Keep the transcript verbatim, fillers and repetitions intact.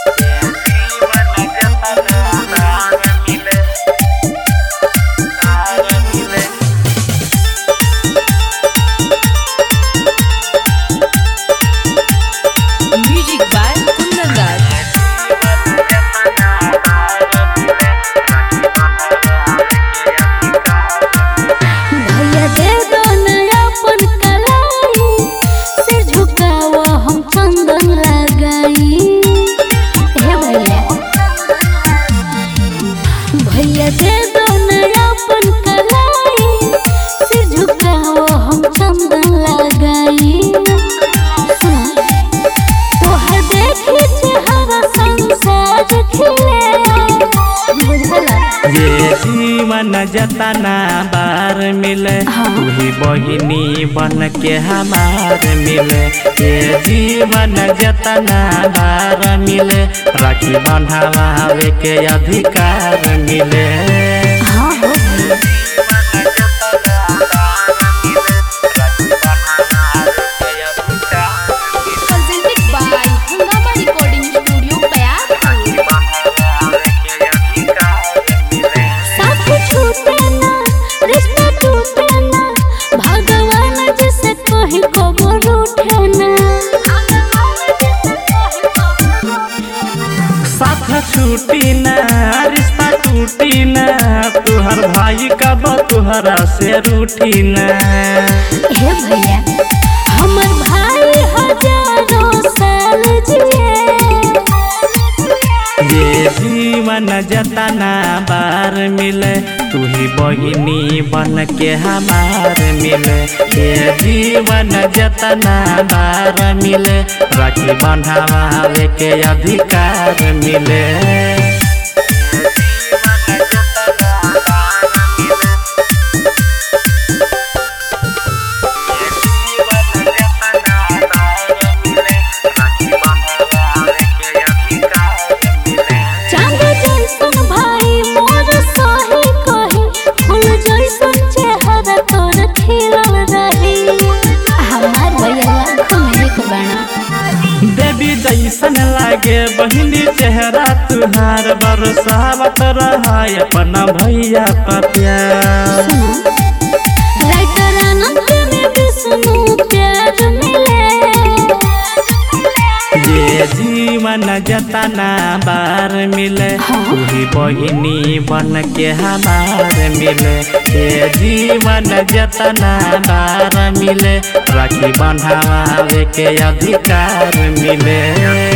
ये जीवन जतना बार मिले तू ही बहिनी बन के हमार मिले। ये जीवन जतना बार मिले राखी बंधावे के अधिकार मिले। छूटी ना रिश्ता टूटी ना तुहर भाई कब तुहरा से रूठी ना। हे भैया हमर भाई हजारों साल जिए। ये जीवन जतना बार मिले तू ही बहिनी बन के हमार मिले। ये जीवन जतना बार मिले राखी बंधावे के अधिकार मिले। देवी जैसन लागे बहिनी चेहरा तुहार बरसावत रहा अपना भैया पर प्यार। ये जीवन जतना बार मिले तू ही बहिनी बन के हमार मिले। ये जीवन जतना बार मिले राखी बंधावे के अधिकार मिले।